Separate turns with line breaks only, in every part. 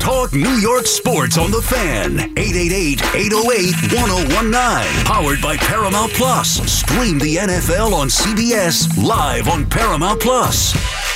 Talk New York sports on the Fan. 888-808-1019. Powered by Paramount Plus. Stream the NFL on CBS live on Paramount Plus.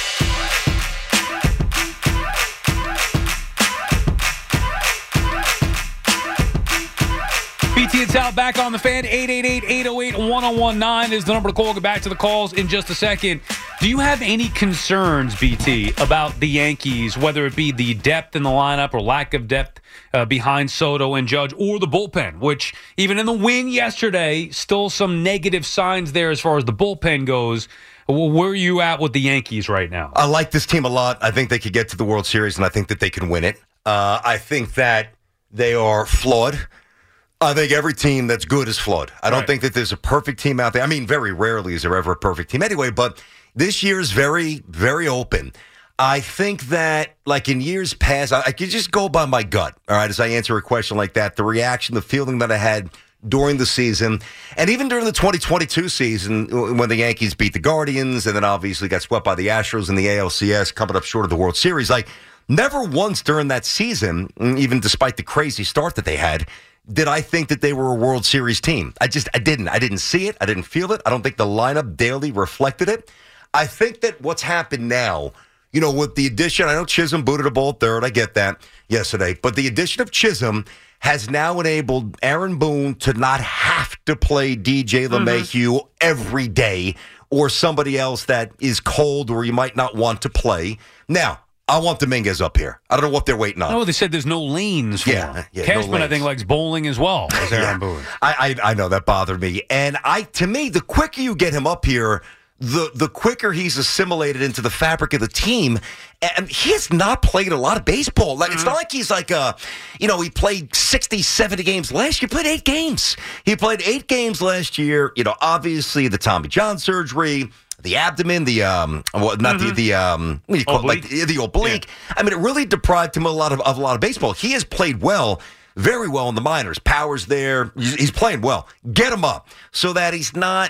BT and Sal back on the Fan. 888-808-1019 is the number to call. Get back to the calls in just a second. Do you have any concerns, BT, about the Yankees, whether it be the depth in the lineup or lack of depth behind Soto and Judge, or the bullpen, which even in the win yesterday, still some negative signs there as far as the bullpen goes. Where are you at with the Yankees right now?
I like this team a lot. I think they could get to the World Series, and I think that they can win it. I think that they are flawed. I think every team that's good is flawed. I don't think that there's a perfect team out there. I mean, very rarely is there ever a perfect team anyway, but this year is very, very open. I think that, like in years past, I could just go by my gut, all right, as I answer a question like that, the reaction, the feeling that I had during the season, and even during the 2022 season when the Yankees beat the Guardians and then obviously got swept by the Astros in the ALCS, coming up short of the World Series. Like, never once during that season, even despite the crazy start that they had, did I think that they were a World Series team. I didn't. I didn't see it. I didn't feel it. I don't think the lineup daily reflected it. I think that what's happened now, you know, with the addition, I know Chisholm booted a ball third. I get that yesterday. But the addition of Chisholm has now enabled Aaron Boone to not have to play DJ LeMahieu every day, or somebody else that is cold or you might not want to play. Now, I want Dominguez up here. I don't know what they're waiting on.
No, they said there's no lanes for him. Cashman,
no
I think, likes bowling as well as Aaron Boone.
I know that bothered me. And to me, the quicker you get him up here, the quicker he's assimilated into the fabric of the team. And he has not played a lot of baseball. Like, it's not like he's like he played 60, 70 games last year. He played 8 games. He played 8 games last year. You know, obviously the Tommy John surgery, the abdomen, the oblique. Yeah. I mean, it really deprived him of a lot of baseball. He has played well, very well in the minors. Power's there. He's playing well. Get him up so that he's not,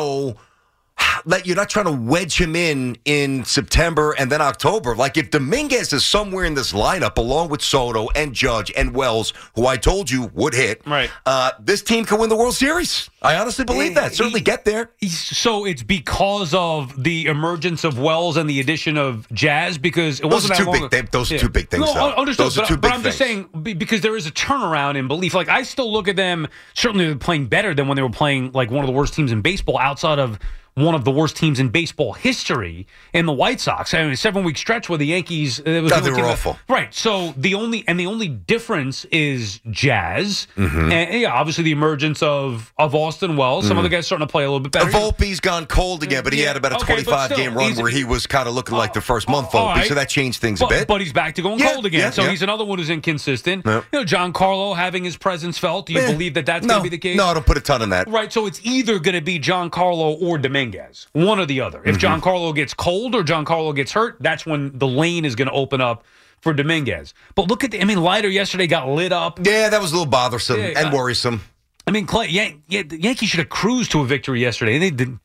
that you're not trying to wedge him in September and then October. Like, if Dominguez is somewhere in this lineup along with Soto and Judge and Wells, who I told you would hit,
right,
this team can win the World Series. I honestly believe that. Certainly get there.
So it's because of the emergence of Wells and the addition of Jazz, because it wasn't that long ago.
Those are two big things.
No, understood.
Those are two big
things. But I'm just saying, because there is a turnaround in belief. Like, I still look at them, certainly they're playing better than when they were playing like one of the worst teams in baseball, outside of one of the worst teams in baseball history in the White Sox. I mean, a 7-week stretch where the Yankees... they were
awful.
Right. So the only difference is Jazz. And obviously the emergence of Austin Wells. Some other guys starting to play a little bit better.
Volpe's gone cold again, but he had about a 25-game run where he was kind of looking like the first month Volpe, right. So that changed things a bit.
But he's back to going cold again. So he's another one who's inconsistent. Giancarlo having his presence felt. Do you believe that that's going to be the case?
No, I don't put a ton in that.
Right. So it's either going to be Giancarlo or Dominguez. One or the other. If Giancarlo gets cold or Giancarlo gets hurt, that's when the lane is going to open up for Dominguez. But look at Leiter yesterday got lit up.
Yeah, that was a little bothersome and worrisome.
I mean, Clay, the Yankees should have cruised to a victory yesterday. They didn't.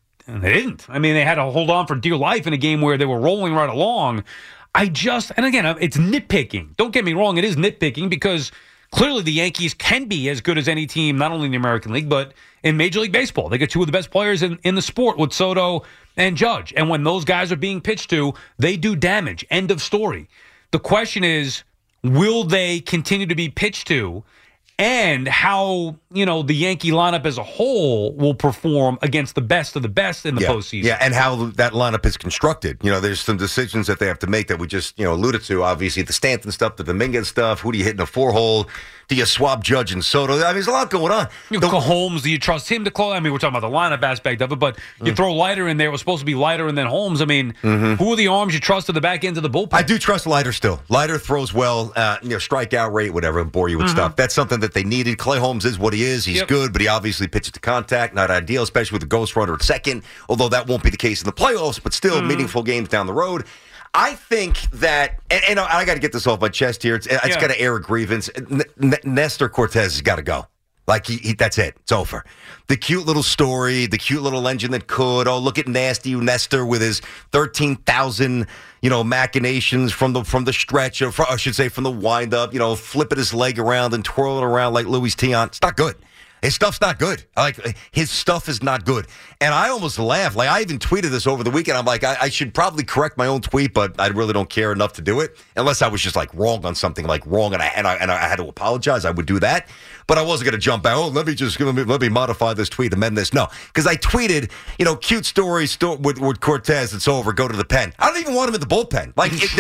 I mean, they had to hold on for dear life in a game where they were rolling right along. And again, it's nitpicking. Don't get me wrong, it is nitpicking because clearly the Yankees can be as good as any team, not only in the American League, but in Major League Baseball. They get two of the best players in the sport with Soto and Judge. And when those guys are being pitched to, they do damage. End of story. The question is, will they continue to be pitched to? And how, the Yankee lineup as a whole will perform against the best of the best in the postseason.
Yeah, and how that lineup is constructed. There's some decisions that they have to make that we just, alluded to. Obviously, the Stanton stuff, the Dominguez stuff. Who do you hit in a 4-hole? Do you swap Judge and Soto? I mean, there's a lot going on.
Holmes, do you trust him to close? I mean, we're talking about the lineup aspect of it, but you throw Leiter in there. It was supposed to be Leiter and then Holmes. I mean, who are the arms you trust at the back end of the bullpen?
I do trust Leiter still. Leiter throws well, strikeout rate, whatever, bore you with stuff. That's something that they needed. Clay Holmes is what he is. He's good, but he obviously pitches to contact. Not ideal, especially with the ghost runner at second, although that won't be the case in the playoffs, but still meaningful games down the road. I think that, and I got to get this off my chest here. It's got to air a grievance. Nestor Cortez has got to go. Like, that's it. It's over. The cute little story, the cute little engine that could. Oh, look at Nasty Nestor with his 13,000, machinations from the stretch, or I should say from the wind-up, flipping his leg around and twirling around like Luis Tiant. It's not good. His stuff's not good. His stuff is not good. And I almost laughed. Like, I even tweeted this over the weekend. I'm like, I should probably correct my own tweet, but I really don't care enough to do it. Unless I was just, wrong on something, wrong, and I had to apologize. I would do that. But I wasn't going to jump out. Oh, let me modify this tweet, amend this. No, because I tweeted, cute story with Cortez. It's over. Go to the pen. I don't even want him in the bullpen.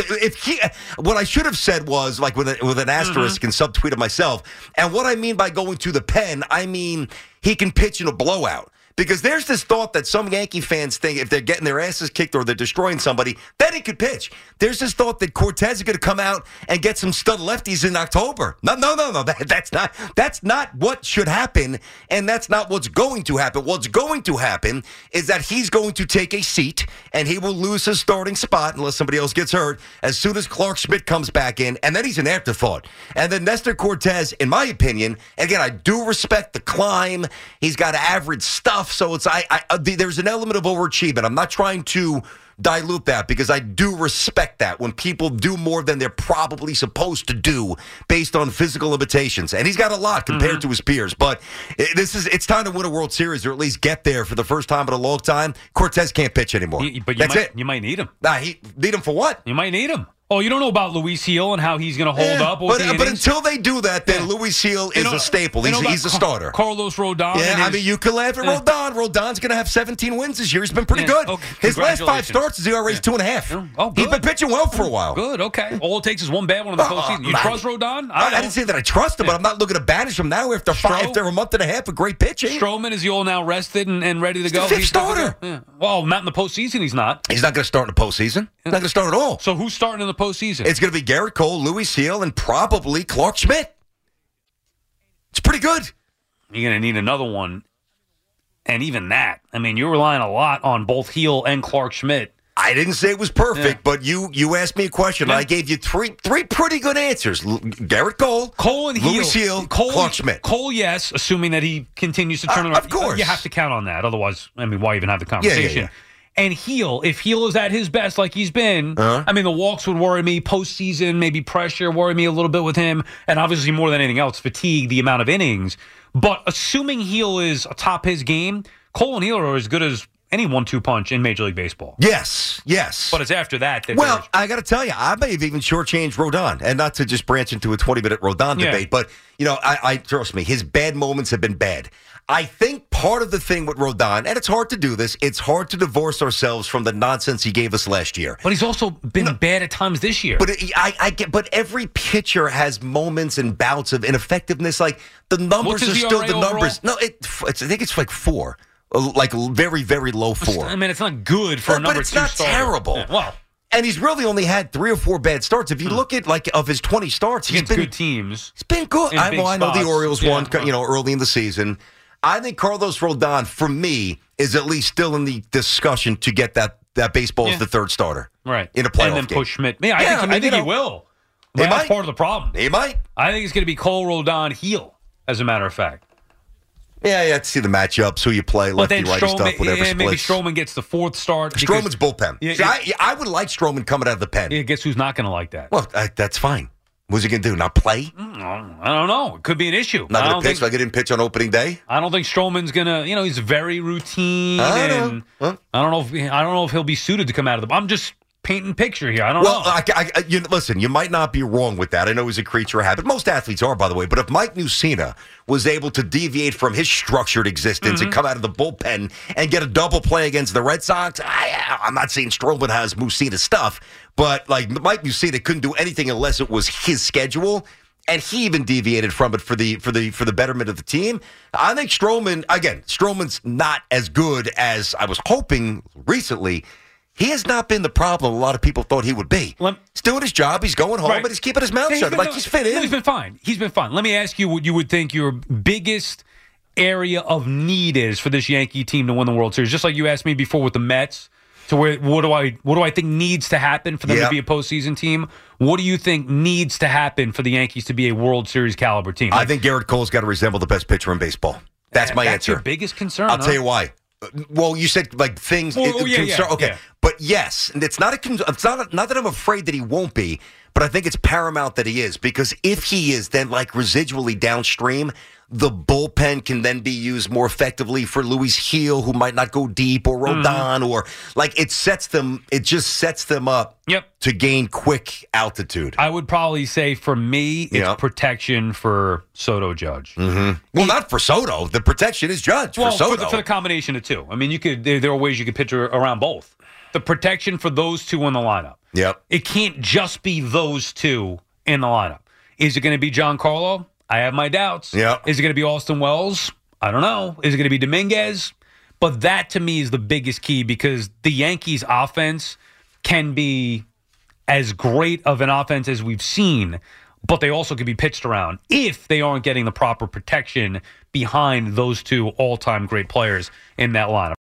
What I should have said was with an asterisk and subtweeted myself. And what I mean by going to the pen, I mean he can pitch in a blowout. Because there's this thought that some Yankee fans think if they're getting their asses kicked or they're destroying somebody, then he could pitch. There's this thought that Cortez is going to come out and get some stud lefties in October. No. That's not what should happen, and that's not what's going to happen. What's going to happen is that he's going to take a seat, and he will lose his starting spot unless somebody else gets hurt as soon as Clark Schmidt comes back in, and then he's an afterthought. And then Nestor Cortez, in my opinion, again, I do respect the climb. He's got average stuff. So there's an element of overachievement. I'm not trying to dilute that because I do respect that when people do more than they're probably supposed to do based on physical limitations. And he's got a lot compared to his peers. But it's time to win a World Series or at least get there for the first time in a long time. Cortez can't pitch anymore. That's it.
You might need him.
Need him for what?
You might need him. Oh, you don't know about Luis Gil and how he's going to hold up.
But until they do that, then Luis Gil is a staple. He's a starter.
Carlos Rodon.
Yeah, you can laugh at Rodon. Rodon's going to have 17 wins this year. He's been pretty good. Okay. His last 5 starts, his ERA is 2.5.
Oh, good.
He's been pitching well for a while.
Good, okay. All it takes is one bad one in the postseason. You trust Rodon?
I didn't say that I trust him, but I'm not looking to banish him now after a month and a half of great pitching.
Stroman, is he all now rested and ready to go?
He's the 5th starter.
Yeah. Well, not in the postseason, he's not.
He's not going to start in the postseason. He's not going to start at all.
So who's starting in the postseason?
It's going to be Garrett Cole, Luis Gil, and probably Clark Schmidt. It's pretty good.
You're going to need another one. And even that, you're relying a lot on both Gil and Clark Schmidt.
I didn't say it was perfect, but you asked me a question. And I gave you three pretty good answers. Garrett Cole
and
Luis Gil, Clark Schmidt.
Cole, yes, assuming that he continues to turn it around.
Of course.
You have to count on that. Otherwise, why even have the conversation?
Yeah.
And Gil, if Gil is at his best like he's been, the walks would worry me. Postseason, maybe pressure worry me a little bit with him. And obviously more than anything else, fatigue, the amount of innings. But assuming Gil is atop his game, Cole and Gil are as good as any 1-2 punch in Major League Baseball.
Yes.
But it's after that.
Well, I got to tell you, I may have even shortchanged Rodon. And not to just branch into a 20-minute Rodon debate, but, I trust me, his bad moments have been bad. I think part of the thing with Rodon, and it's hard to do this, it's hard to divorce ourselves from the nonsense he gave us last year.
But he's also been bad at times this year.
But I get. But every pitcher has moments and bouts of ineffectiveness. Like the numbers are still the numbers. No, I think it's like 4, like very, very low 4.
It's not good for a number 2
But it's not
starter.
terrible.
Yeah, well.
And he's really only had 3 or 4 bad starts. If you look at of his 20 starts, he's been
good teams.
He's been good. I know the Orioles won, early in the season. I think Carlos Rodon, for me, is at least still in the discussion to get that baseball as the 3rd starter.
Right.
In a playoff
game. And then
game.
push Schmidt. I think he will. But that's part of the problem.
He might.
I think it's going to be Cole, Rodon, Gil, as a matter of fact.
Yeah, you have to see the matchups, who you play, lefty, righty stuff, whatever splits.
Maybe Stroman gets the 4th start.
Stroman's bullpen. I would like Stroman coming out of the pen.
Yeah, guess who's not going to like that?
Well, that's fine. What's he going to do, not play?
I don't know. It could be an issue.
Not going to pitch like he didn't pitch on opening day?
I don't think Stroman's going to, he's very routine.
I don't
know if he'll be suited to come out of the... I'm just painting a picture here. I don't know.
Listen, you might not be wrong with that. I know he's a creature of habit. Most athletes are, by the way. But if Mike Mussina was able to deviate from his structured existence and come out of the bullpen and get a double play against the Red Sox, I'm not saying Stroman has Mussina stuff, but like Mike Mussina couldn't do anything unless it was his schedule. And he even deviated from it for the betterment of the team. I think Stroman's not as good as I was hoping recently. He has not been the problem a lot of people thought he would be. He's doing his job. He's going home, but he's keeping his mouth shut. He's fit in.
He's been fine. Let me ask you what you would think your biggest area of need is for this Yankee team to win the World Series. Just like you asked me before with the Mets. to where what do I think needs to happen for them
Yeah.
to be a postseason team? What do you think needs to happen for the Yankees to be a World Series caliber team?
I think Garrett Cole's got to resemble the best pitcher in baseball. That's my answer.
Your biggest concern.
I'll tell you why. Well, you said like things. Okay,
yeah.
But yes, and it's not not that I'm afraid that he won't be, but I think it's paramount that he is, because if he is, then like residually downstream, the bullpen can then be used more effectively for Luis Gil, who might not go deep, or Rodon, or like it just sets them up to gain quick altitude.
I would probably say for me, it's protection for Soto Judge.
Mm-hmm. Well, not for Soto. The protection is Judge for Soto.
For the combination of two. I mean, there are ways you could pitch around both. The protection for those two in the lineup.
Yep.
It can't just be those two in the lineup. Is it going to be Giancarlo? I have my doubts.
Yeah.
Is it going to be Austin Wells? I don't know. Is it going to be Dominguez? But that, to me, is the biggest key, because the Yankees' offense can be as great of an offense as we've seen, but they also could be pitched around if they aren't getting the proper protection behind those two all-time great players in that lineup.